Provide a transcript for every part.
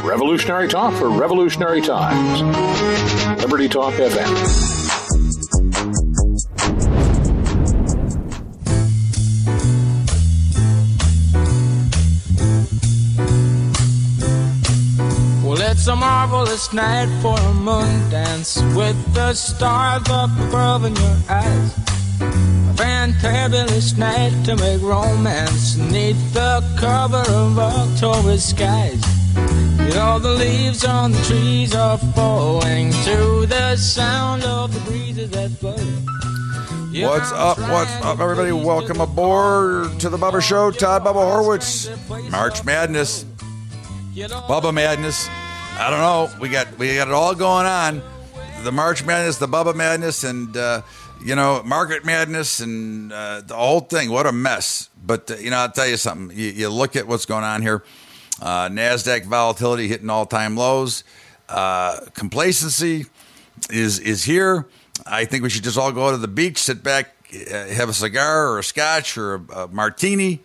Revolutionary talk for revolutionary times. Liberty Talk FM. It's a marvelous night for a moon dance with the stars up above in your eyes. A fantabulous night to make romance neath the cover of October skies. You know the leaves on the trees are falling to the sound of the breezes that blow. What's up, everybody? Welcome aboard to the Bubba Show. Todd Bubba Horwitz. March Madness. Bubba Madness. I don't know. We got it all going on. The March Madness, the Bubba Madness, and Market Madness, and the whole thing. What a mess! But I'll tell you something. You look at what's going on here. Nasdaq volatility hitting all-time lows. Complacency is here. I think we should just all go to the beach, sit back, have a cigar or a scotch or a martini.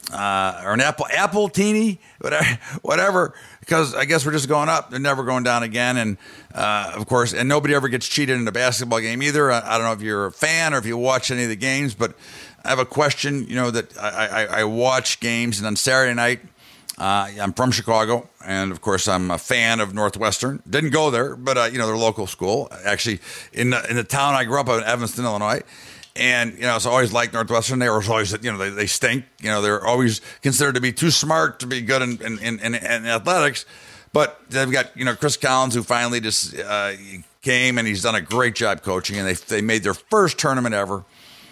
Or an apple-tini, whatever, because I guess we're just going up. They're never going down again. And, of course, and nobody ever gets cheated in a basketball game either. I don't know if you're a fan or if you watch any of the games, but I have a question, that I watch games, and on Saturday night, I'm from Chicago, and, of course, I'm a fan of Northwestern. Didn't go there, but, their local school, actually, in the town I grew up in, Evanston, Illinois. And, so I always liked Northwestern. They were always, they stink. They're always considered to be too smart to be good in athletics. But they've got, Chris Collins, who finally just came, and he's done a great job coaching. And they made their first tournament ever.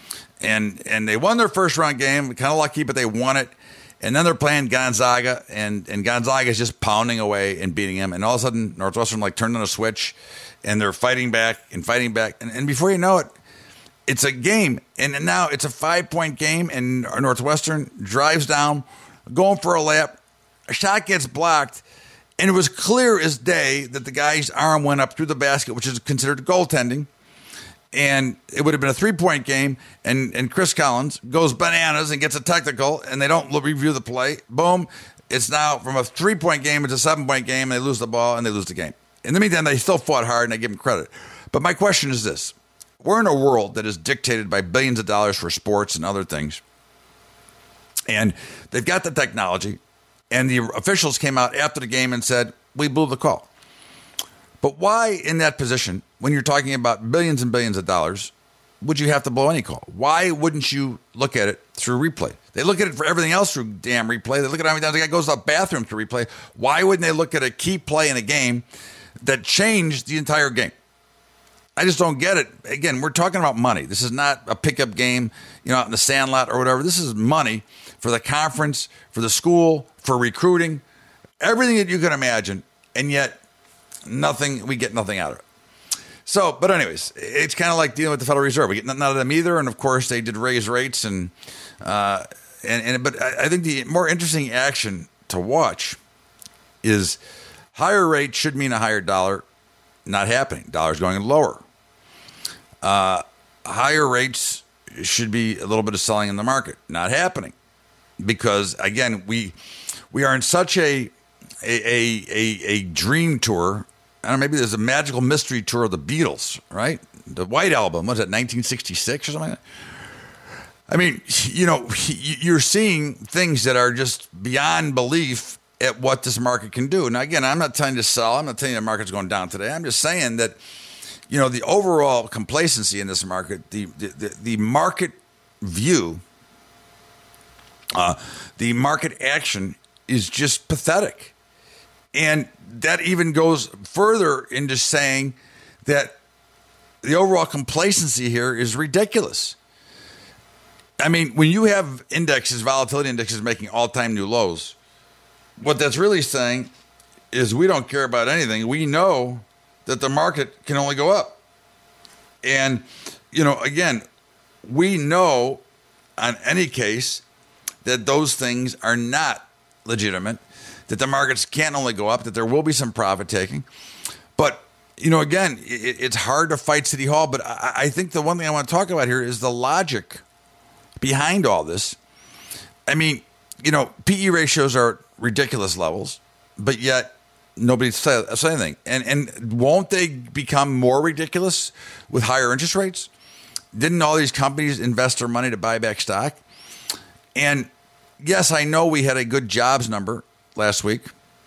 And they won their first round game. Kind of lucky, but they won it. And then they're playing Gonzaga, and Gonzaga is just pounding away and beating him. And all of a sudden, Northwestern turned on a switch, and they're fighting back. And before you know it, it's a game, and now it's a 5-point game, and Northwestern drives down, going for a lap. A shot gets blocked, and it was clear as day that the guy's arm went up through the basket, which is considered goaltending, and it would have been a 3-point game, and Chris Collins goes bananas and gets a technical, and they don't review the play. Boom. It's now from a 3-point game, it's a 7-point game, and they lose the ball, and they lose the game. In the meantime, they still fought hard, and I give them credit. But my question is this. We're in a world that is dictated by billions of dollars for sports and other things. And they've got the technology, and the officials came out after the game and said, we blew the call. But why in that position, when you're talking about billions and billions of dollars, would you have to blow any call? Why wouldn't you look at it through replay? They look at it for everything else through damn replay. They look at how many times the guy goes to the bathroom through replay. Why wouldn't they look at a key play in a game that changed the entire game? I just don't get it. Again, we're talking about money. This is not a pickup game, out in the sandlot or whatever. This is money for the conference, for the school, for recruiting, everything that you can imagine, and yet we get nothing out of it. So, but anyways, it's kind of like dealing with the Federal Reserve. We get nothing out of them either, and of course they did raise rates, but I think the more interesting action to watch is higher rate should mean a higher dollar. Not happening. Dollar's going lower. Higher rates should be a little bit of selling in the market. Not happening, because again we are in such a dream tour. I don't know, maybe there's a magical mystery tour of the Beatles, right? The White Album, was it 1966 or something like that? I mean, you're seeing things that are just beyond belief at what this market can do. Now, again, I'm not telling you to sell. I'm not telling you the market's going down today. I'm just saying that, the overall complacency in this market, the market view, the market action is just pathetic. And that even goes further into saying that the overall complacency here is ridiculous. I mean, when you have indexes, volatility indexes making all-time new lows, what that's really saying is we don't care about anything. We know that the market can only go up. And, again, we know on any case that those things are not legitimate, that the markets can only go up, that there will be some profit taking. But, again, it's hard to fight City Hall. But I think the one thing I want to talk about here is the logic behind all this. I mean, PE ratios are ridiculous levels, but yet nobody say anything. And won't they become more ridiculous with higher interest rates? Didn't all these companies invest their money to buy back stock? And yes, I know we had a good jobs number last week,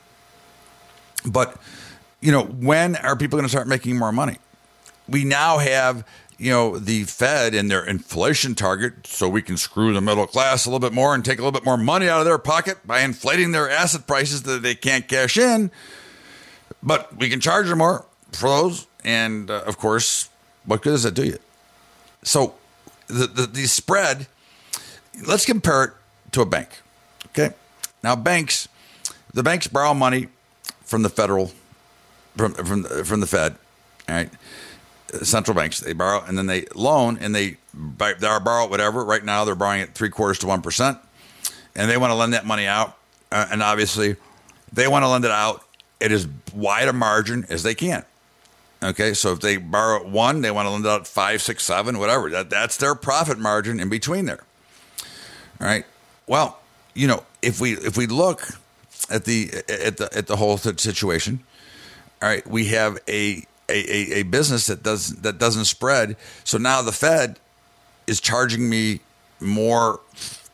but when are people going to start making more money? We now have, the Fed and their inflation target, so we can screw the middle class a little bit more and take a little bit more money out of their pocket by inflating their asset prices that they can't cash in. But we can charge them more for those. And of course, what good does that do you? So the spread, let's compare it to a bank. Okay. Now the banks borrow money from the federal, from the Fed. All right. Central banks, they borrow and then they loan and they borrow whatever. Right now they're borrowing at 0.75% to 1%, and they want to lend that money out. And obviously they want to lend it out at as wide a margin as they can. Okay. So if they borrow at 1, they want to lend it out at 5, 6, 7, whatever. That's their profit margin in between there. All right. Well, if we look at the whole situation, all right, we have a business that doesn't spread. So now the Fed is charging me more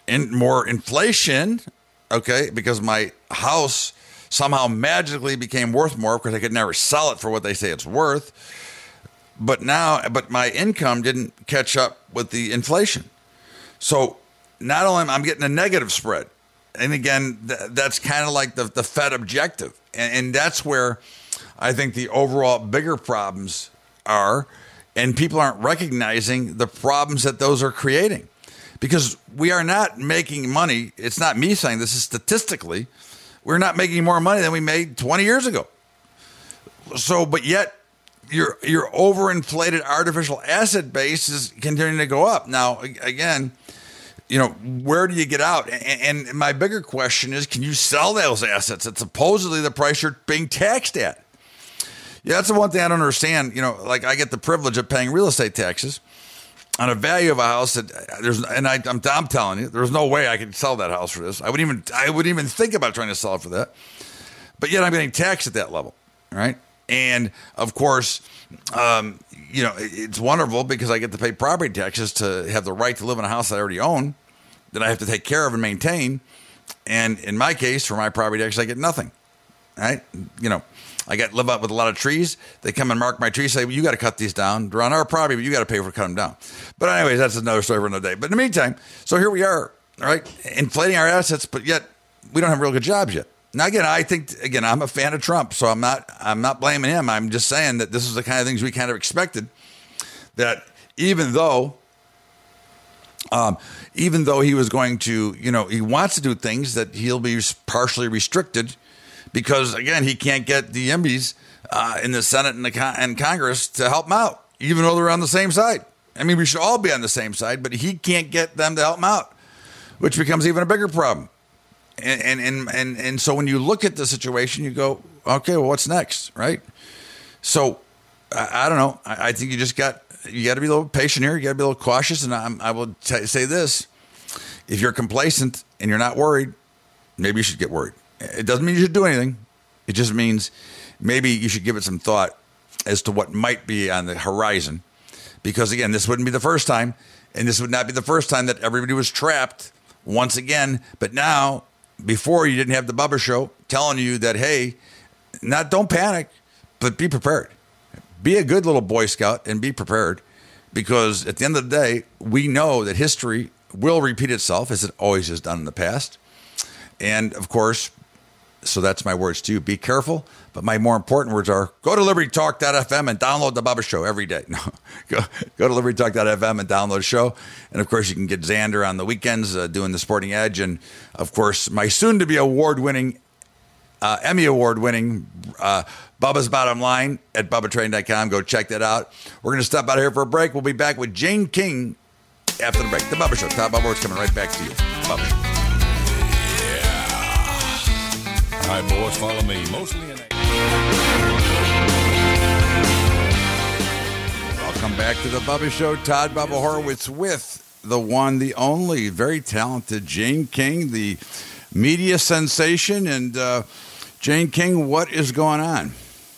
inflation, okay, because my house somehow magically became worth more because I could never sell it for what they say it's worth. But my income didn't catch up with the inflation. So not only I'm getting a negative spread, and again, that's kind of like the Fed objective, and that's where I think the overall bigger problems are, and people aren't recognizing the problems that those are creating, because we are not making money. It's not me saying this, is statistically, we're not making more money than we made 20 years ago. So, but yet your overinflated artificial asset base is continuing to go up. Now, again, where do you get out? And my bigger question is, can you sell those assets at supposedly the price you're being taxed at? Yeah, that's the one thing I don't understand. Like I get the privilege of paying real estate taxes on a value of a house that I'm telling you, there's no way I could sell that house for this. I wouldn't even think about trying to sell it for that. But yet I'm getting taxed at that level, right? And of course, it's wonderful because I get to pay property taxes to have the right to live in a house I already own that I have to take care of and maintain. And in my case, for my property taxes, I get nothing, right? I live up with a lot of trees. They come and mark my trees, say, well, you got to cut these down. They're on our property, but you got to pay for cutting them down. But anyways, that's another story for another day. But in the meantime, so here we are, right, inflating our assets, but yet we don't have real good jobs yet. Now, again, I'm a fan of Trump, so I'm not blaming him. I'm just saying that this is the kind of things we kind of expected, that even though he was going to, he wants to do things that he'll be partially restricted, because, again, he can't get the MPs in the Senate and Congress to help him out, even though they're on the same side. I mean, we should all be on the same side, but he can't get them to help him out, which becomes even a bigger problem. And so when you look at the situation, you go, okay, well, what's next, right? So I don't know. I think you got to be a little patient here. You got to be a little cautious. And I will say this: if you're complacent and you're not worried, maybe you should get worried. It doesn't mean you should do anything. It just means maybe you should give it some thought as to what might be on the horizon. Because, again, this wouldn't be the first time, and this would not be the first time that everybody was trapped once again. But now, before, you didn't have the Bubba Show telling you that, hey, don't panic, but be prepared. Be a good little Boy Scout and be prepared, because at the end of the day, we know that history will repeat itself, as it always has done in the past. And, of course, so that's my words to you. Be careful. But my more important words are, go to libertytalk.fm and download the Bubba Show every day. No, go to libertytalk.fm and download the show. And, of course, you can get Xander on the weekends doing the Sporting Edge. And, of course, my soon-to-be award-winning, Emmy Award-winning Bubba's Bottom Line at BubbaTrading.com. Go check that out. We're going to step out of here for a break. We'll be back with Jane King after the break. The Bubba Show. Todd Bubba Horwitz coming right back to you. Bubba. All right, boys, follow me. Mostly in Welcome back to the Bubba Show. Todd Bubba Horwitz with the one, the only, very talented Jane King, the media sensation. And, Jane King, what is going on?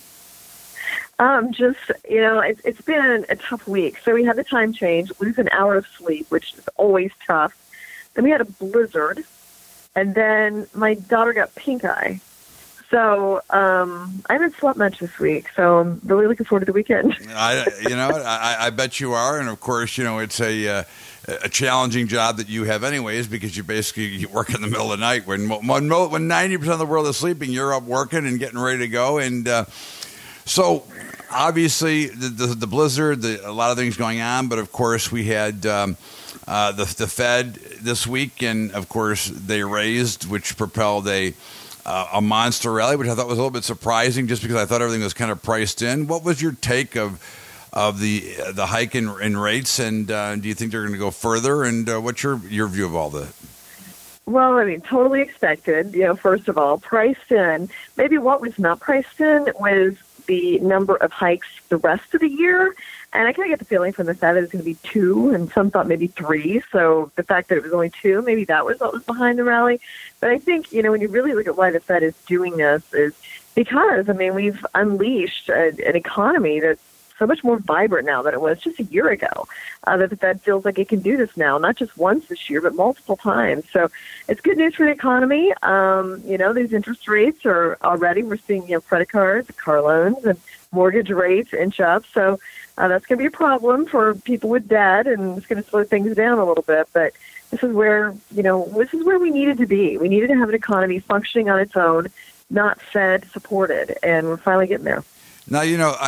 It's been a tough week. So we had the time change, lose an hour of sleep, which is always tough. Then we had a blizzard, and then my daughter got pink eye. So I haven't slept much this week, so I'm really looking forward to the weekend. I bet you are, and of course, it's a challenging job that you have anyways, because you work in the middle of the night when 90% of the world is sleeping. You're up working and getting ready to go, and so obviously the blizzard, a lot of things going on, but of course we had the Fed this week, and of course they raised, which propelled a monster rally, which I thought was a little bit surprising, just because I thought everything was kind of priced in. What was your take of the hike in rates, and do you think they're going to go further? And what's your view of all that? Well, I mean, totally expected. First of all, priced in. Maybe what was not priced in was the number of hikes the rest of the year. And I kind of get the feeling from the Fed that it was going to be 2, and some thought maybe 3. So the fact that it was only 2, maybe that was what was behind the rally. But I think, when you really look at why the Fed is doing this, is because, we've unleashed an economy that's so much more vibrant now than it was just a year ago, that the Fed feels like it can do this now, not just once this year, but multiple times. So it's good news for the economy. These interest rates are already, we're seeing, credit cards, car loans, and mortgage rates inch up. So that's going to be a problem for people with debt, and it's going to slow things down a little bit. But this is where, we needed to be. We needed to have an economy functioning on its own, not Fed supported, and we're finally getting there. Now,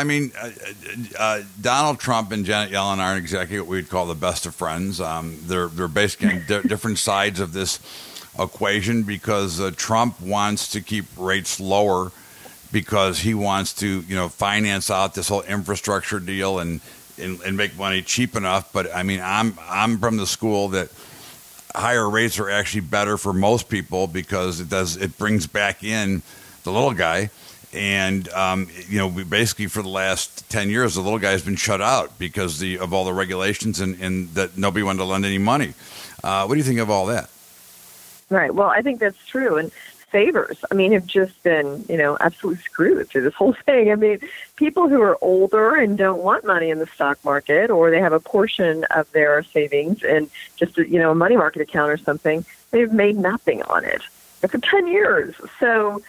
Donald Trump and Janet Yellen aren't exactly what we'd call the best of friends. They're basically on different sides of this equation, because Trump wants to keep rates lower because he wants to, finance out this whole infrastructure deal and make money cheap enough. But I'm from the school that higher rates are actually better for most people, because it brings back in the little guy. And, we basically for the last 10 years, the little guy has been shut out because of all the regulations and that nobody wanted to lend any money. What do you think of all that? Right. Well, I think that's true. And savers, have just been, absolutely screwed through this whole thing. People who are older and don't want money in the stock market, or they have a portion of their savings in just a money market account or something, they've made nothing on it for 10 years. So,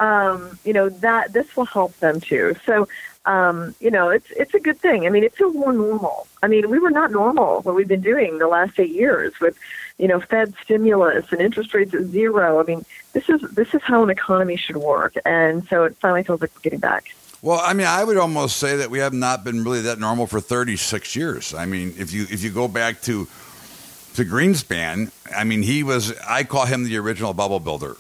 that this will help them too. So, it's a good thing. It feels more normal. We were not normal what we've been doing the last 8 years with, Fed stimulus and interest rates at 0. This is how an economy should work. And so it finally feels like we're getting back. Well, I would almost say that we have not been really that normal for 36 years. If you go back to Greenspan, I call him the original bubble builder.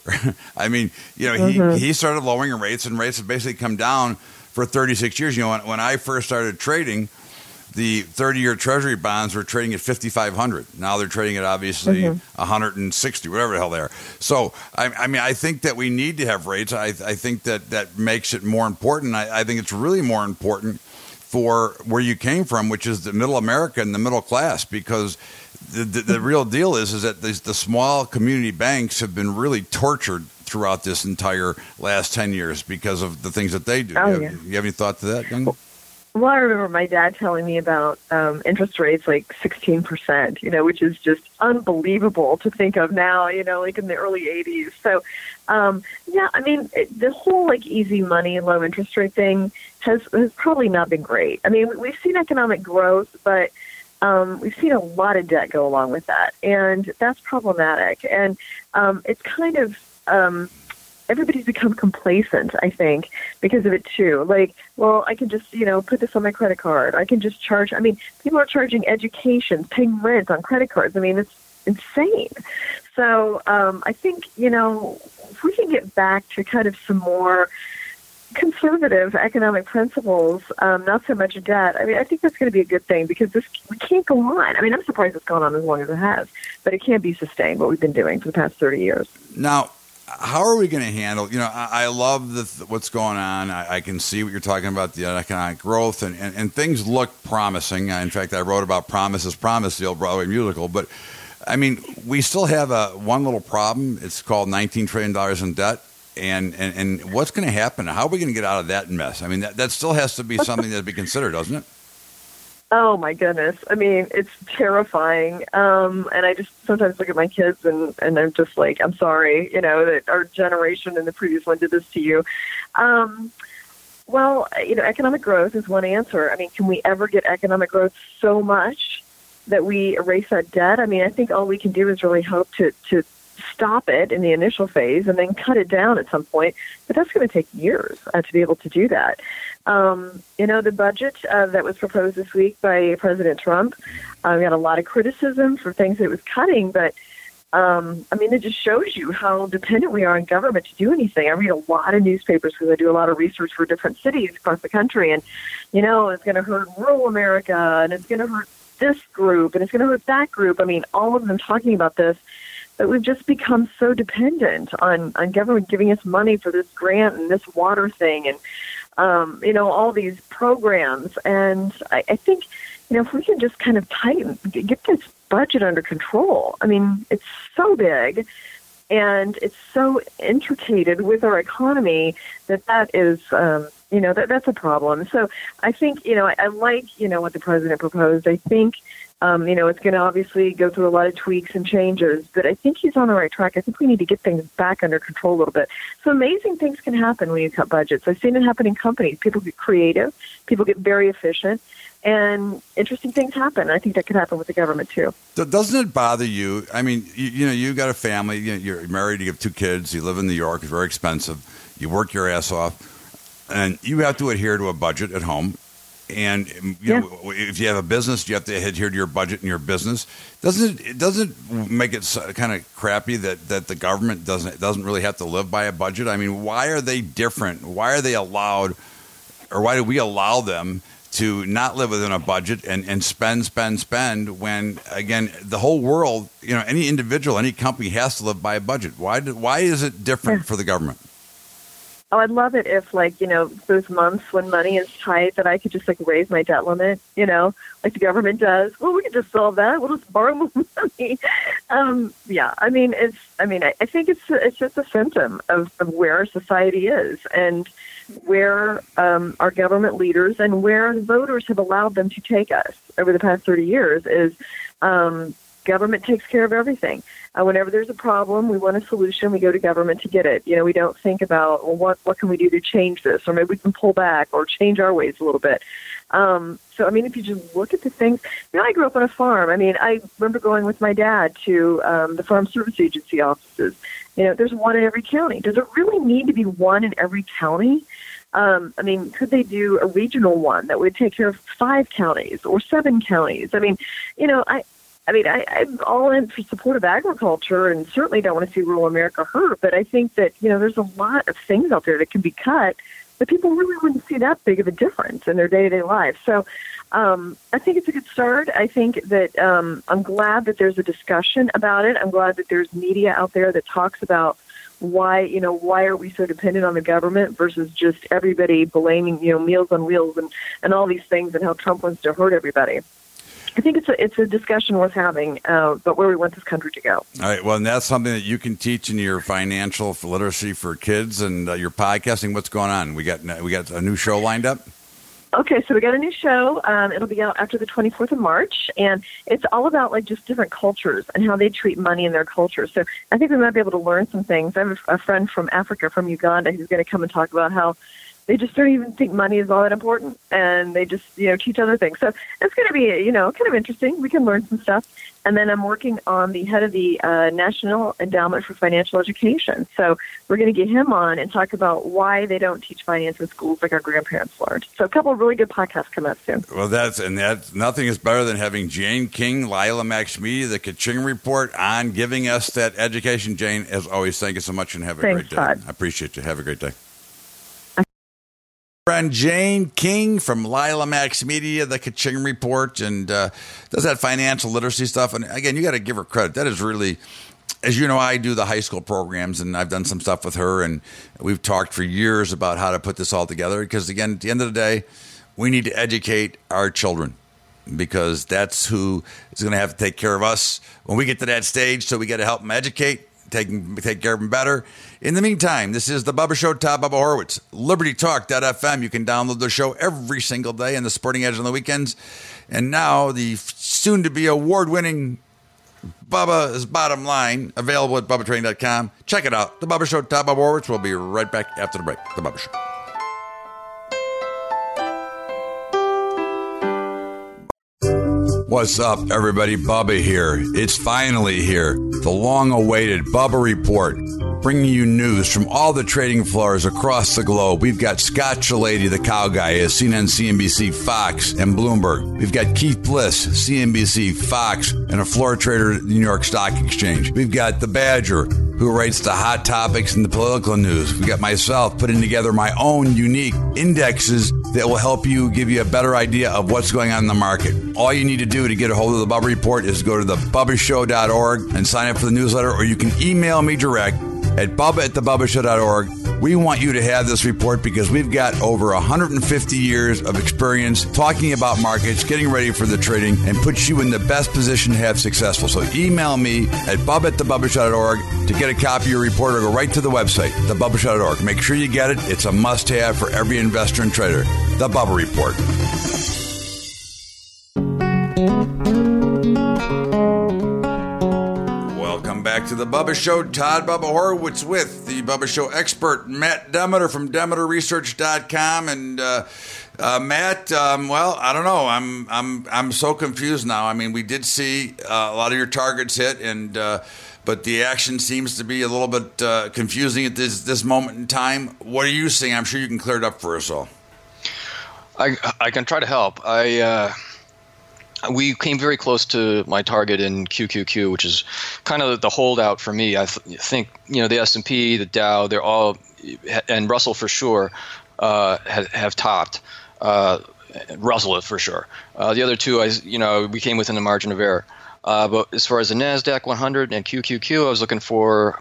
He started lowering rates, and rates have basically come down for 36 years. When I first started trading, the 30-year Treasury bonds were trading at 5,500. Now they're trading at obviously 160, whatever the hell they are. So, I think that we need to have rates. I think that makes it more important. I think it's really more important for where you came from, which is the middle America and the middle class, because the real deal is that the small community banks have been really tortured throughout this entire last 10 years because of the things that they do. You have any thought to that, Young? Well, I remember my dad telling me about interest rates like 16%, which is just unbelievable to think of now, like in the early 80s. So, the whole easy money, low interest rate thing has probably not been great. We've seen economic growth, but we've seen a lot of debt go along with that, and that's problematic. And it's kind of everybody's become complacent, I think, because of it too. I can just, put this on my credit card. I can just charge. People are charging education, paying rent on credit cards. It's insane. So I think, if we can get back to kind of some more conservative economic principles, not so much debt, I think that's going to be a good thing, because we can't go on. I'm surprised it's gone on as long as it has, but it can't be sustained, what we've been doing for the past 30 years. Now, how are we going to handle, I love what's going on. I can see what you're talking about, the economic growth, and things look promising. In fact, I wrote about Promise is Promise, the old Broadway musical, but we still have one little problem. It's called $19 trillion in debt. and what's going to happen? How are we going to get out of that mess? I mean, that still has to be something that to be considered, doesn't it? Oh my goodness. I mean, it's terrifying. And I just sometimes look at my kids and I'm just like, I'm sorry, that our generation and the previous one did this to you. Well, economic growth is one answer. I mean, can we ever get economic growth so much that we erase that debt? I mean, I think all we can do is really hope to stop it in the initial phase and then cut it down at some point. But that's going to take years to be able to do that. The budget that was proposed this week by President Trump got a lot of criticism for things that it was cutting, but it just shows you how dependent we are on government to do anything. I read a lot of newspapers because I do a lot of research for different cities across the country, and it's going to hurt rural America, and it's going to hurt this group, and it's going to hurt that group. I mean, all of them talking about this. But we've just become so dependent on government giving us money for this grant and this water thing and, all these programs. And I think, if we can just kind of get this budget under control. I mean, it's so big and it's so intricated with our economy that is, that's a problem. So I think, I like, what the president proposed. I think, it's going to obviously go through a lot of tweaks and changes, but I think he's on the right track. I think we need to get things back under control a little bit. So amazing things can happen when you cut budgets. I've seen it happen in companies. People get creative, people get very efficient, and interesting things happen. I think that could happen with the government too. Doesn't it bother you? I mean, you got a family, you're married, you have 2 kids, you live in New York, it's very expensive, you work your ass off, and you have to adhere to a budget at home. And if you have a business, you have to adhere to your budget in your business. Doesn't it make it kind of crappy that the government doesn't really have to live by a budget? I mean, why are they different? Why are they allowed, or why do we allow them to not live within a budget and spend when, again, the whole world, any individual, any company has to live by a budget? Why is it different for the government? Oh, I'd love it if, those months when money is tight, that I could just, raise my debt limit, like the government does. Well, we can just solve that. We'll just borrow more money. I think it's just a symptom of where our society is and where our government leaders and where the voters have allowed them to take us over the past 30 years is government takes care of everything. Whenever there's a problem, we want a solution, we go to government to get it. We don't think about, well, what can we do to change this? Or maybe we can pull back or change our ways a little bit. If you just look at the things, I grew up on a farm. I remember going with my dad to the Farm Service Agency offices. There's one in every county. Does it really need to be one in every county? Could they do a regional one that would take care of 5 counties or 7 counties? I'm all in for support of agriculture and certainly don't want to see rural America hurt, but I think that, there's a lot of things out there that can be cut that people really wouldn't see that big of a difference in their day-to-day life. So I think it's a good start. I think that I'm glad that there's a discussion about it. I'm glad that there's media out there that talks about why are we so dependent on the government versus just everybody blaming, Meals on Wheels and all these things and how Trump wants to hurt everybody. I think it's a discussion worth having, but where we want this country to go. All right. Well, and that's something that you can teach in your financial literacy for kids and your podcasting. What's going on? We got a new show lined up. Okay, so we got a new show. It'll be out after the 24th of March, and it's all about just different cultures and how they treat money in their culture. So I think we might be able to learn some things. I have a friend from Africa, from Uganda, who's going to come and talk about how they just don't even think money is all that important, and they just, teach other things. So it's going to be, kind of interesting. We can learn some stuff. And then I'm working on the head of the National Endowment for Financial Education. So we're going to get him on and talk about why they don't teach finance in schools like our grandparents learned. So a couple of really good podcasts coming up soon. Well, that's nothing is better than having Jane King, Lila Max Media, the Ka-Ching Report on giving us that education. Jane, as always, thank you so much and have a great day. Todd. I appreciate you. Have a great day. Friend Jane King from Lila Max Media, the Ka-Ching Report, and does that financial literacy stuff. And again, you got to give her credit. That is really, as you know, I do the high school programs, and I've done some stuff with her, and we've talked for years about how to put this all together. Because again, at the end of the day, we need to educate our children, because that's who is going to have to take care of us when we get to that stage. So we got to help them educate, take care of them better. In the meantime, this is the Bubba Show, Todd Bubba Horwitz, LibertyTalk.fm. You can download the show every single day and the Sporting Edge on the weekends. And now the soon-to-be award-winning Bubba's Bottom Line, available at BubbaTrading.com. Check it out. The Bubba Show, Todd Bubba Horwitz. We'll be right back after the break. The Bubba Show. What's up, everybody? Bubba here. It's finally here. The long-awaited Bubba Report, bringing you news from all the trading floors across the globe. We've got Scott Shellady, the cow guy, at CNN, CNBC, Fox, and Bloomberg. We've got Keith Bliss, CNBC, Fox, and a floor trader at the New York Stock Exchange. We've got the Badger, who writes the hot topics and the political news. We got myself putting together my own unique indexes that will help you, give you a better idea of what's going on in the market. All you need to do to get a hold of the Bubba Report is go to thebubbashow.org and sign up for the newsletter, or you can email me direct at bubba@thebubbashow.org. We want you to have this report because we've got over 150 years of experience talking about markets, getting ready for the trading, and puts you in the best position to have successful. So email me at bubba@thebubbashow.org to get a copy of your report, or go right to the website, thebubbashow.org. Make sure you get it. It's a must-have for every investor and trader. The Bubba Report. Welcome back to the Bubba Show. Todd Bubba Horwitz with the Bubba Show expert, Matt Demeter from DemeterResearch.com. And Matt, well, I don't know. I'm so confused now. I mean, we did see a lot of your targets hit, and but the action seems to be a little bit confusing at this moment in time. What are you seeing? I'm sure you can clear it up for us all. I can try to help. We came very close to my target in QQQ, which is kind of the holdout for me. I think, the S&P, the Dow, they're all, and Russell for sure, have topped. Russell for sure. The other two, we came within the margin of error. But as far as the NASDAQ 100 and QQQ, I was looking for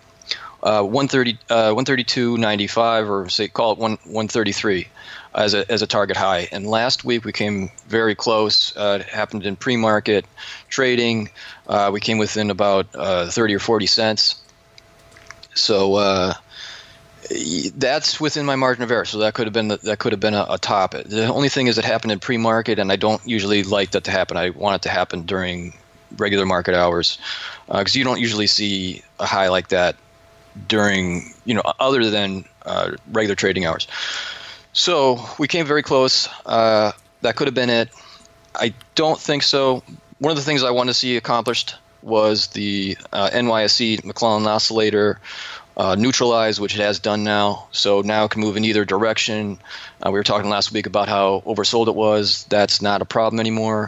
132.95, or say call it 133 as a target high. And last week we came very close. It happened in pre-market trading. We came within about 30 or 40 cents. So that's within my margin of error. So that could have been a top. The only thing is it happened in pre-market, and I don't usually like that to happen. I want it to happen during regular market hours, because you don't usually see a high like that during, other than regular trading hours. So we came very close. That could have been it. I don't think so. One of the things I wanted to see accomplished was the NYSE McClellan oscillator neutralized, which it has done now. So now it can move in either direction. We were talking last week about how oversold it was. That's not a problem anymore.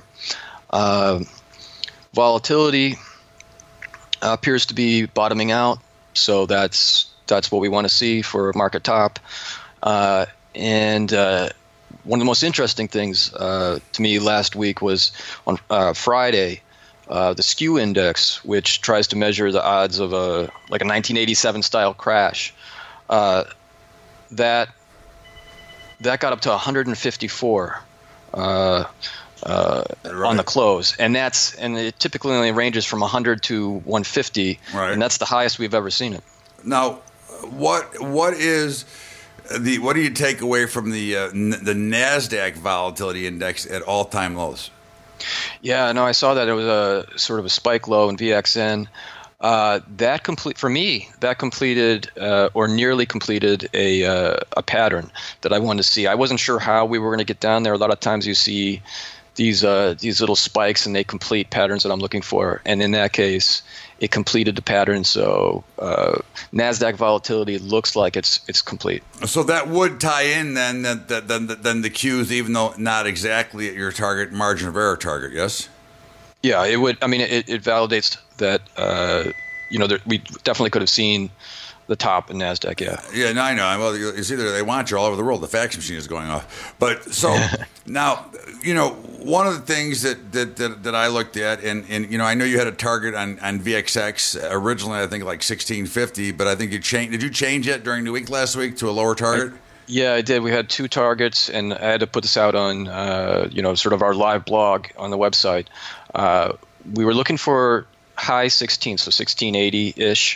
Volatility appears to be bottoming out. So that's what we want to see for market top. And one of the most interesting things to me last week was on Friday, the skew index, which tries to measure the odds of a 1987 style crash. That got up to 154 on the close, and it typically only ranges from 100 to 150, right. And that's the highest we've ever seen it. Now, what do you take away from the NASDAQ volatility index at all-time lows? Yeah, no, I saw that it was a sort of a spike low in VXN. That completed or nearly completed a pattern that I wanted to see. I wasn't sure how we were going to get down there. A lot of times you see these little spikes and they complete patterns that I'm looking for, and in that case, it completed the pattern. So NASDAQ volatility looks like it's complete. So that would tie in then the Qs, even though not exactly at your target margin of error target. Yes. Yeah, it would. I mean, it validates that. We definitely could have seen the top in NASDAQ. Yeah. Yeah. No, I know. Well, it's either they want you all over the world. The fax machine is going off. But so now, one of the things that I looked at, and I know you had a target on VXX originally, I think like 1650, but I think you changed. Did you change it during the week last week to a lower target? Yeah, I did. We had two targets, and I had to put this out on, sort of our live blog on the website. We were looking for high 16, so 1680-ish,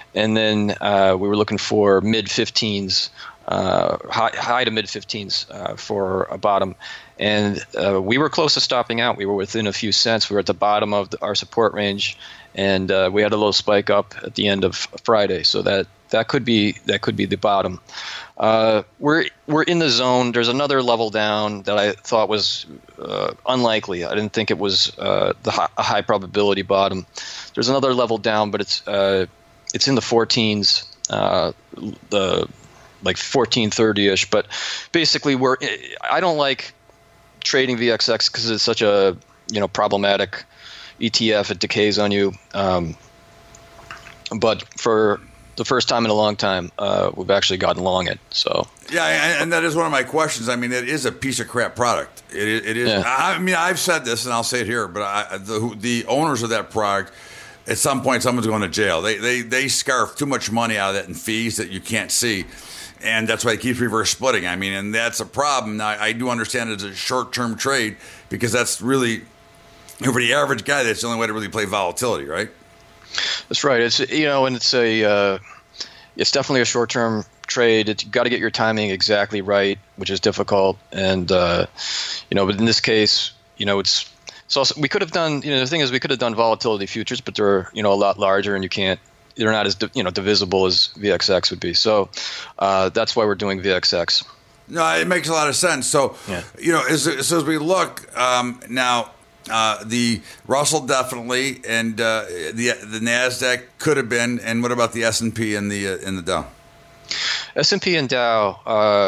and then we were looking for mid-15s, high to mid-15s for a bottom. And we were close to stopping out. We were within a few cents. We were at the bottom of our support range, and we had a little spike up at the end of Friday. So that could be the bottom. We're in the zone. There's another level down that I thought was unlikely. I didn't think it was a high probability bottom. There's another level down, but it's in the 14s, the like 1430-ish. But basically, I don't like trading VXX because it's such a problematic ETF. It decays on you. But for the first time in a long time, we've actually gotten long it. So yeah, and that is one of my questions. I mean, it is a piece of crap product. It is. Yeah. I mean, I've said this, and I'll say it here, but the owners of that product, at some point, someone's going to jail. They scarf too much money out of that in fees that you can't see. And that's why it keeps reverse splitting. I mean, and that's a problem. Now, I do understand it's a short-term trade because that's really, for the average guy, that's the only way to really play volatility, right? That's right. It's and it's definitely a short-term trade. You got to get your timing exactly right, which is difficult. And but in this case, it's also we could have done. The thing is, we could have done volatility futures, but they're a lot larger, and you can't. They're not as divisible as VXX would be. So that's why we're doing VXX. No, it makes a lot of sense. So as we look now, the Russell definitely, and the Nasdaq could have been. And what about the S&P and the Dow? S&P and Dow.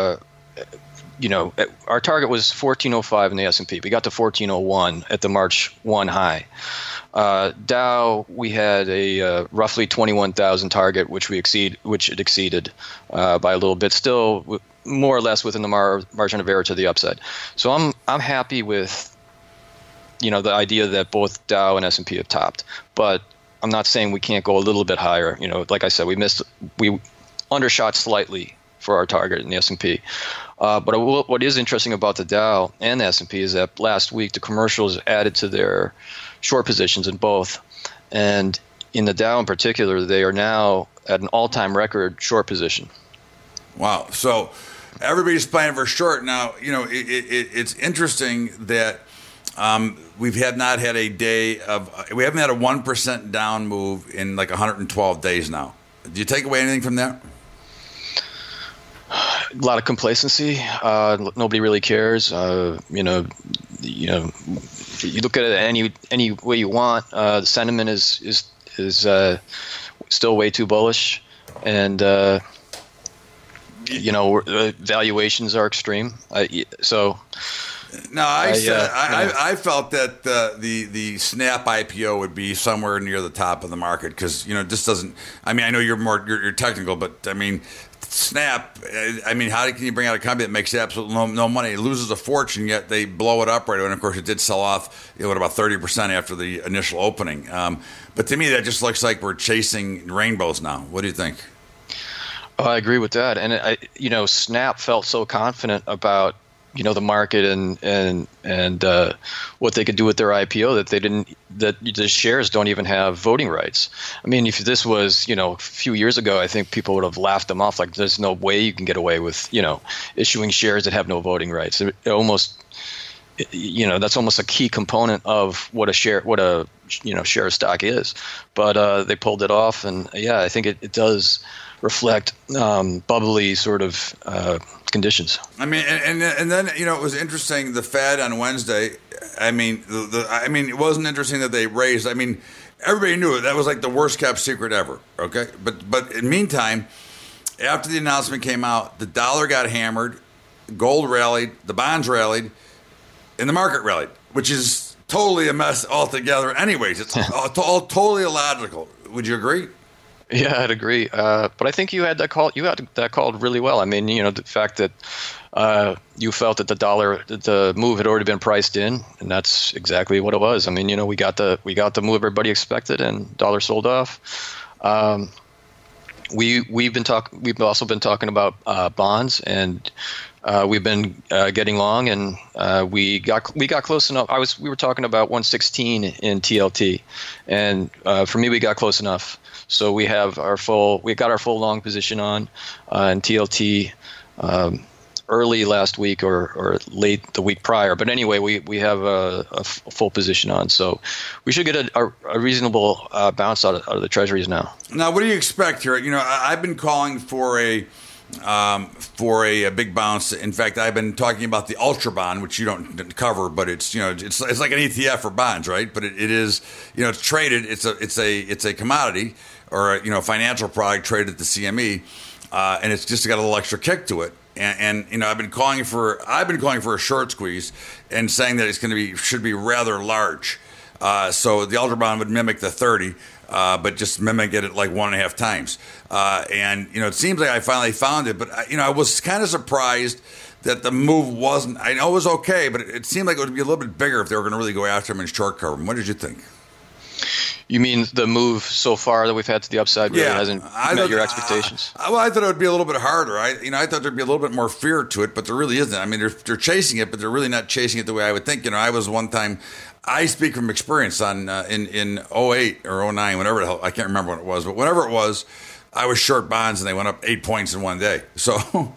Our target was 1405 in the S&P. We got to 1401 at the March 1 high. Dow, we had a roughly 21,000 target, which it exceeded by a little bit, still more or less within the margin of error to the upside. So I'm happy with the idea that both Dow and S&P have topped, but I'm not saying we can't go a little bit higher. Like I said, we undershot slightly for our target in the S&P. But what is interesting about the Dow and the S&P is that last week the commercials added to their short positions in both. And in the Dow in particular, they are now at an all-time record short position. Wow. So everybody's playing for short. Now, it's interesting that we haven't had a 1% down move in like 112 days now. Do you take away anything from that? A lot of complacency. Nobody really cares. You look at it any way you want. The sentiment is still way too bullish, and valuations are extreme. No, I felt that the Snap IPO would be somewhere near the top of the market because this doesn't. I mean, I know you're technical, but I mean. Snap, I mean, how can you bring out a company that makes absolutely no money? It loses a fortune, yet they blow it up right away. And, of course, it did sell off at about 30% after the initial opening. But to me, that just looks like we're chasing rainbows now. What do you think? I agree with that. And, Snap felt so confident about, the market and what they could do with their IPO that the shares don't even have voting rights. I mean, if this was, a few years ago, I think people would have laughed them off. Like, there's no way you can get away with, issuing shares that have no voting rights. It almost, that's almost a key component of what a share of stock is. But they pulled it off, and I think it does reflect bubbly sort of conditions. I mean, and then it was interesting. The Fed on Wednesday. I mean, it wasn't interesting that they raised. I mean, everybody knew it. That was like the worst kept secret ever. Okay, but in the meantime, after the announcement came out, the dollar got hammered, gold rallied, the bonds rallied, and the market rallied, which is totally a mess altogether. Anyways, it's all totally illogical. Would you agree? Yeah, I'd agree. But I think you had that call. You had that called really well. I mean, the fact that you felt that the move had already been priced in, and that's exactly what it was. I mean, we got the move everybody expected, and dollar sold off. we've also been talking about bonds, and we've been getting long, and we got close enough. We were talking about 116 in TLT, and for me, we got close enough. So we got our full long position on in TLT early last week or late the week prior. But anyway, we have a full position on, so we should get a reasonable bounce out of the treasuries now. Now, what do you expect here? You know, I've been calling for a big bounce. In fact, I've been talking about the Ultra Bond, which you don't cover, but it's it's like an ETF for bonds, right? But it is, it's traded. It's a commodity or a financial product traded at the CME, and it's just got a little extra kick to it. And I've been calling for a short squeeze and saying that should be rather large. So the Ultra Bond would mimic the 30. But just mimic it at like 1.5 times. And it seems like I finally found it, but I was kind of surprised that the move wasn't. I know it was okay, but it seemed like it would be a little bit bigger if they were going to really go after him and short cover him. What did you think? You mean the move so far that we've had to the upside really hasn't met your expectations? Well, I thought it would be a little bit harder. I thought there'd be a little bit more fear to it, but there really isn't. I mean, they're chasing it, but they're really not chasing it the way I would think. I was one time. I speak from experience on in 08 or 09, whatever the hell, I can't remember what it was, but whatever it was, I was short bonds and they went up 8 points in one day. So,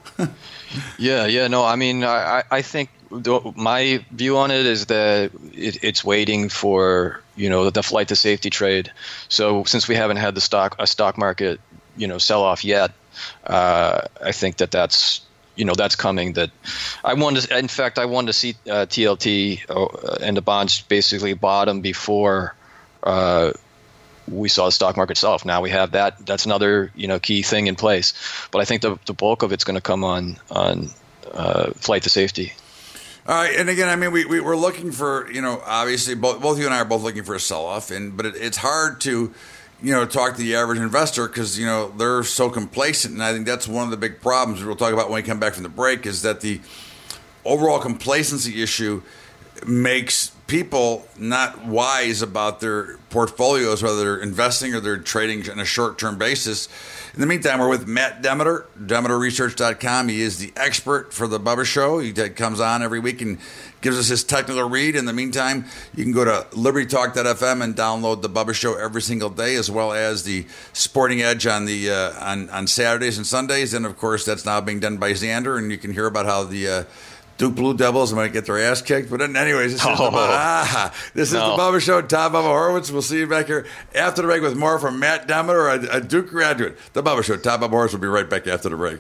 no, I mean, I think my view on it is that it's waiting for the flight to safety trade. So since we haven't had a stock market sell off yet, I think that's coming. That I wanted to see TLT and the bonds basically bottom before we saw the stock market sell off. Now we have that. That's another key thing in place. But I think the bulk of it's going to come on flight to safety. All right, and again, I mean, we're looking for obviously both you and I are both looking for a sell off, but it's hard to talk to the average investor because, they're so complacent. And I think that's one of the big problems we'll talk about when we come back from the break is that the overall complacency issue makes people not wise about their portfolios, whether they're investing or they're trading on a short-term basis. In the meantime, we're with Matt Demeter, DemeterResearch.com. He is the expert for the Bubba Show. He comes on every week and gives us his technical read. In the meantime, you can go to LibertyTalk.fm and download the Bubba Show every single day, as well as the Sporting Edge on the on Saturdays and Sundays. And, of course, that's now being done by Xander, and you can hear about how the Duke Blue Devils might get their ass kicked. But anyways, this is the Bubba Show. Tom Bubba Horowitz. We'll see you back here after the break with more from Matt Demeter, a Duke graduate. The Bubba Show. Tom Bubba Horowitz will be right back after the break.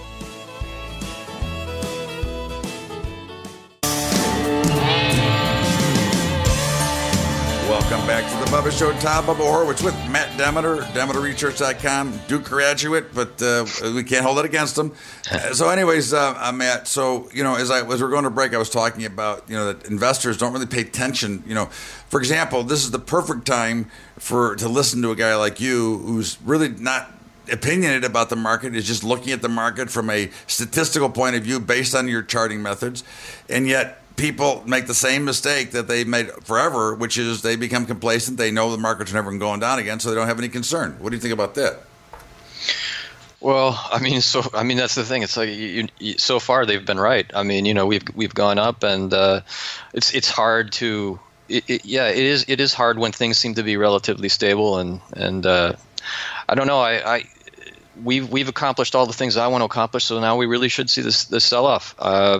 Welcome back to the Bubba Show. Tom Bubba Horowitz with Matt Demeter, DemeterResearch.com, Duke graduate, but we can't hold it against him. So anyways, Matt, so, as we're going to break, I was talking about, that investors don't really pay attention. For example, this is the perfect time to listen to a guy like you who's really not opinionated about the market, is just looking at the market from a statistical point of view based on your charting methods, and yet people make the same mistake that they've made forever, which is they become complacent. They know the market's never going down again, so they don't have any concern. What do you think about that? Well, I mean, that's the thing. It's like so far they've been right. I mean, we've gone up, and it's hard to. It is hard when things seem to be relatively stable, and I don't know. We've accomplished all the things I want to accomplish, so now we really should see this sell off.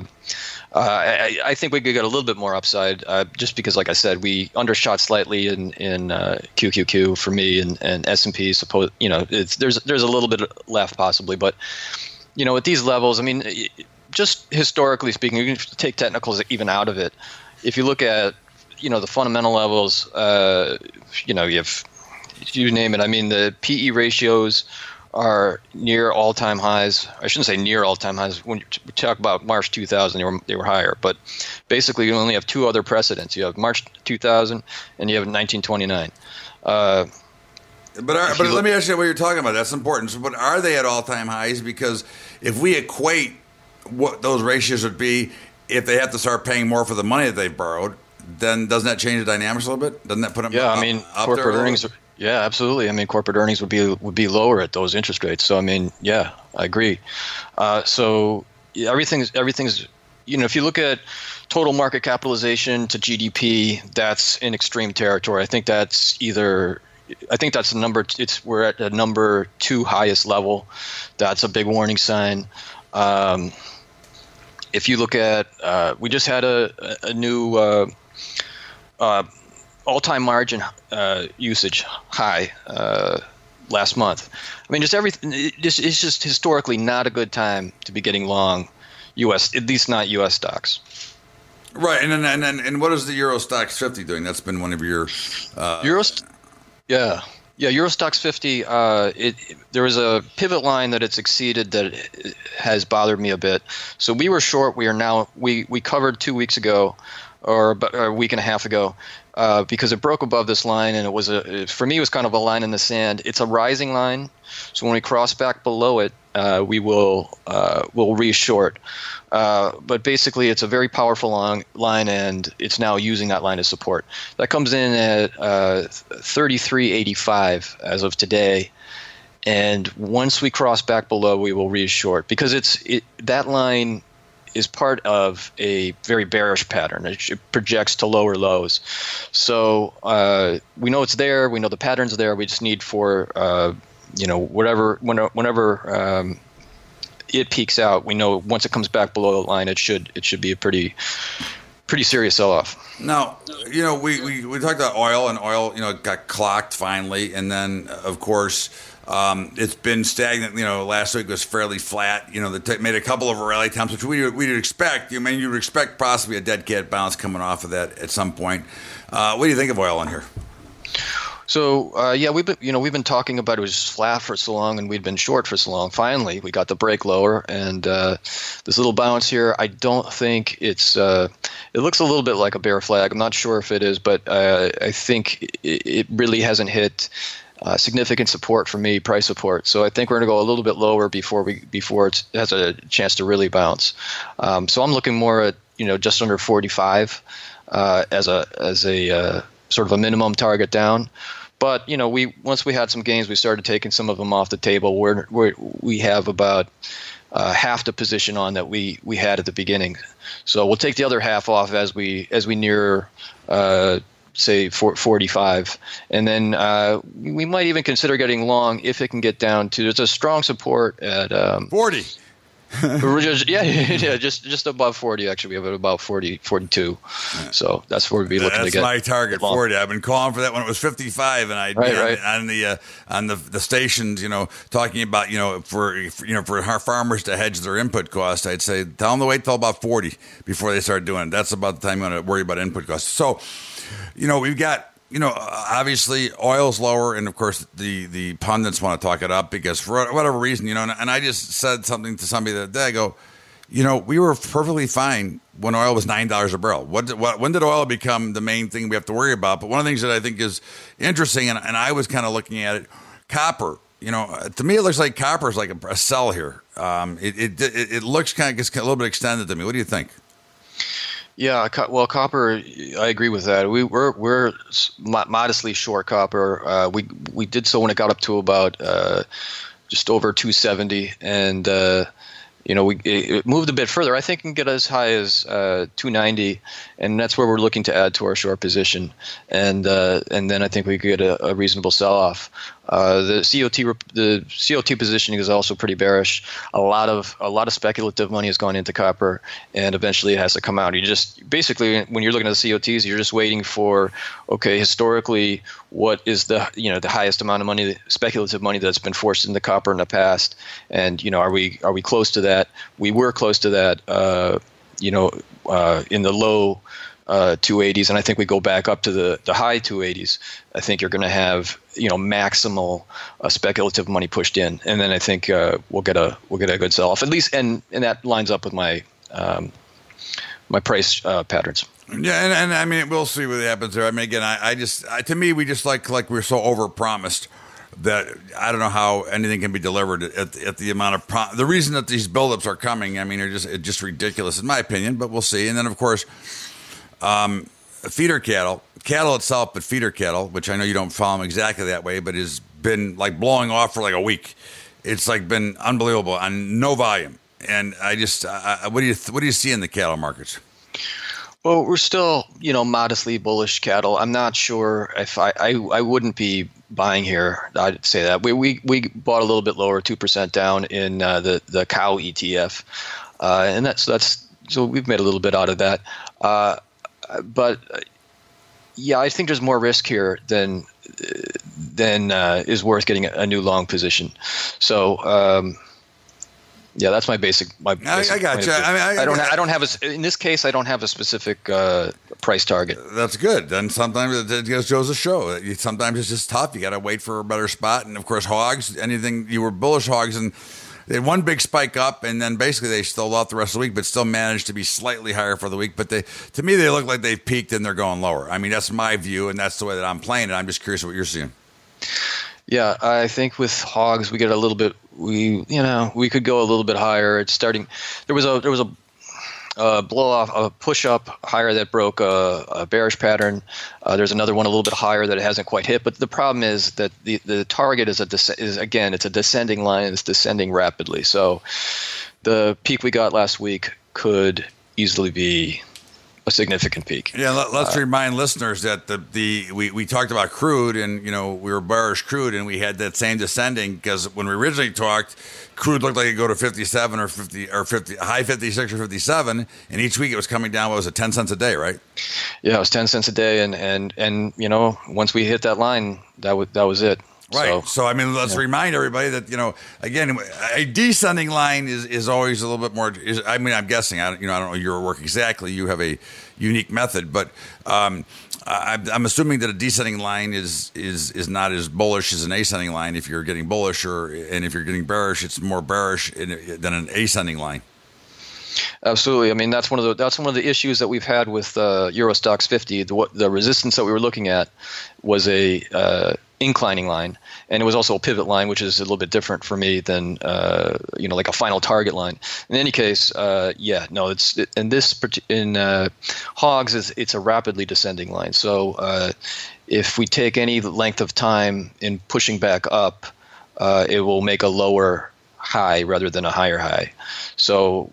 I think we could get a little bit more upside, just because, like I said, we undershot slightly in QQQ for me, and S&P. There's a little bit left possibly, but at these levels, I mean, just historically speaking, you can take technicals even out of it. If you look at the fundamental levels, you name it. I mean, the PE ratios are near all-time highs. I shouldn't say near all-time highs. When we talk about March 2000, they were higher. But basically, you only have two other precedents. You have March 2000, and you have 1929. But let me ask you what you're talking about. That's important. So, but are they at all-time highs? Because if we equate what those ratios would be if they have to start paying more for the money that they've borrowed, then doesn't that change the dynamics a little bit? Doesn't that put them corporate earnings Yeah, absolutely. I mean, corporate earnings would be lower at those interest rates. So I mean, yeah, I agree. So yeah, everything's if you look at total market capitalization to GDP, that's in extreme territory. I think that's the number. We're at the number 2 highest level. That's a big warning sign. If you look at, we just had a new all-time margin usage high last month. I mean, just everything. It's just historically not a good time to be getting long U.S. at least not U.S. stocks. Right, and what is the Euro Stoxx 50 doing? That's been one of your Euro Stoxx 50. There was a pivot line that it's exceeded that has bothered me a bit. So we were short. We covered 2 weeks ago, or a week and a half ago, because it broke above this line, and for me it was kind of a line in the sand. It's a rising line, so when we cross back below it, we'll re-short. But basically, it's a very powerful long line, and it's now using that line as support. That comes in at 33.85 as of today, and once we cross back below, we will re-short because that line is part of a very bearish pattern. It projects to lower lows. So we know it's there. We know the pattern's there. We just need for whenever it peaks out, we know once it comes back below the line, it should be a pretty serious sell-off. Now, we talked about oil, and oil, got clocked finally, and then of course it's been stagnant. Last week was fairly flat. They made a couple of rally attempts, which we'd expect. You would expect possibly a dead cat bounce coming off of that at some point. What do you think of oil in here? So we've been talking about it was flat for so long, and we'd been short for so long. Finally, we got the break lower, and this little bounce here. I don't think it's. It looks a little bit like a bear flag. I'm not sure if it is, but I think it really hasn't hit significant support for me, price support. So I think we're going to go a little bit lower before it has a chance to really bounce. So I'm looking more at just under 45 as a sort of a minimum target down. But once we had some gains, we started taking some of them off the table. We have about half the position on that we had at the beginning. So we'll take the other half off as we near say 45, and then we might even consider getting long if it can get down to. There's a strong support at 40. just above 40. Actually, we have it about 42. So that's where we'd be looking to get. That's my target, 40. I've been calling for that when it was 55, and I'd be on the stations, talking about for our farmers to hedge their input costs. I'd say tell them to wait till about 40 before they start doing it. That's about the time I'm going to worry about input costs. So, we've got. Obviously oil's lower, and of course the pundits want to talk it up because for whatever reason, and I just said something to somebody the other day. I go, we were perfectly fine when oil was $9 a barrel. When did oil become the main thing we have to worry about? But one of the things that I think is interesting, and I was kind of looking at it, copper. To me it looks like copper is like a sell here. It looks kind of gets a little bit extended to me. What do you think? Yeah, well, copper, I agree with that. We're modestly short copper. We did so when it got up to about just over 270, and it moved a bit further. I think it can get as high as 290, and that's where we're looking to add to our short position. And then I think we could get a reasonable sell-off. The COT positioning is also pretty bearish. A lot of speculative money has gone into copper, and eventually it has to come out. You just basically, when you're looking at the COTs, you're just waiting for, okay, historically, what is the highest amount of money, speculative money that's been forced into copper in the past, and are we close to that? We were close to that, in the low 280s, and I think we go back up to the high 280s. I think you're going to have maximal speculative money pushed in, and then I think we'll get a good sell off at least, and that lines up with my my price patterns. Yeah, and I mean we'll see what happens there. I mean again, to me we just like we're so overpromised that I don't know how anything can be delivered at the amount of the reason that these buildups are coming. I mean, it's just ridiculous in my opinion, but we'll see. And then of course. feeder cattle itself, but feeder cattle, which I know you don't follow them exactly that way, but has been like blowing off for like a week. It's like been unbelievable on no volume. And I just, what do you see in the cattle markets? Well, we're still, modestly bullish cattle. I'm not sure if I wouldn't be buying here. I'd say that we bought a little bit lower, 2% down in the cow ETF, and that's so we've made a little bit out of that. But yeah, I think there's more risk here than is worth getting a new long position. So. Yeah, that's my basic. I got you. I don't have in this case. I don't have a specific price target. That's good. Then sometimes it just goes to show. Sometimes it's just tough. You got to wait for a better spot. And of course, hogs. Anything you were bullish hogs, and they had one big spike up, and then basically they stole out the rest of the week, but still managed to be slightly higher for the week. But to me, they look like they've peaked and they're going lower. I mean, that's my view, and that's the way that I'm playing it. I'm just curious what you're seeing. Yeah, I think with hogs we get a little bit. We could go a little bit higher. It's starting. There was a blow off, a push up higher that broke a bearish pattern. There's another one a little bit higher that it hasn't quite hit. But the problem is that the target is it's a descending line. It's descending rapidly. So the peak we got last week could easily be a significant peak. Yeah, let's remind listeners that we talked about crude, and we were bearish crude, and we had that same descending because when we originally talked, crude looked like it could go to 57 or 50 or 50, high 56 or 57, and each week it was coming down. What was it, 10 cents a day, right? Yeah, it was 10 cents a day, and once we hit that line, that was it. Right. So I mean, let's remind everybody that again, a descending line is always a little bit more. I'm guessing I don't know your work exactly. You have a unique method, but I'm assuming that a descending line is not as bullish as an ascending line. If you're getting bullish, and if you're getting bearish, it's more bearish than an ascending line. Absolutely. I mean, that's one of the issues that we've had with Euro Stoxx 50. The resistance that we were looking at was a inclining line, and it was also a pivot line, which is a little bit different for me than like a final target line. In any case, it's in hogs it's a rapidly descending line. So if we take any length of time in pushing back up, it will make a lower high rather than a higher high. So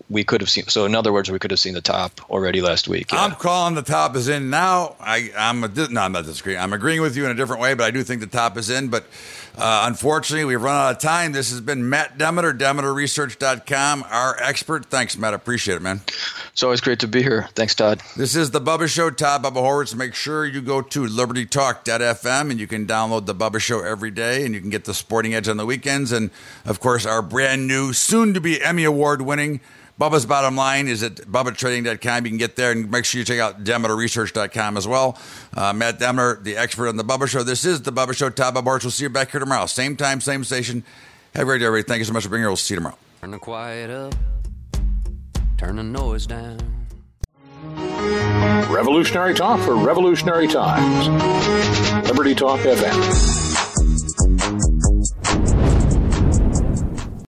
in other words, we could have seen the top already last week. Yeah. I'm calling the top is in now. I'm not disagreeing. I'm agreeing with you in a different way, but I do think the top is in. But unfortunately, we've run out of time. This has been Matt Demeter, DemeterResearch.com, our expert. Thanks, Matt. I appreciate it, man. It's always great to be here. Thanks, Todd. This is The Bubba Show. Todd Bubba Horwitz. Make sure you go to LibertyTalk.fm, and you can download The Bubba Show every day, and you can get the Sporting Edge on the weekends. And, of course, our brand new, soon-to-be Emmy Award-winning Bubba's Bottom Line is at BubbaTrading.com. You can get there, and make sure you check out DemeterResearch.com as well. Matt Demeter, the expert on The Bubba Show. This is The Bubba Show. Todd Bubba Horwitz. We'll see you back here tomorrow. Same time, same station. Have a great day, everybody. Thank you so much for being here. We'll see you tomorrow. Turn the quiet up. Turn the noise down. Revolutionary talk for revolutionary times. Liberty Talk FM.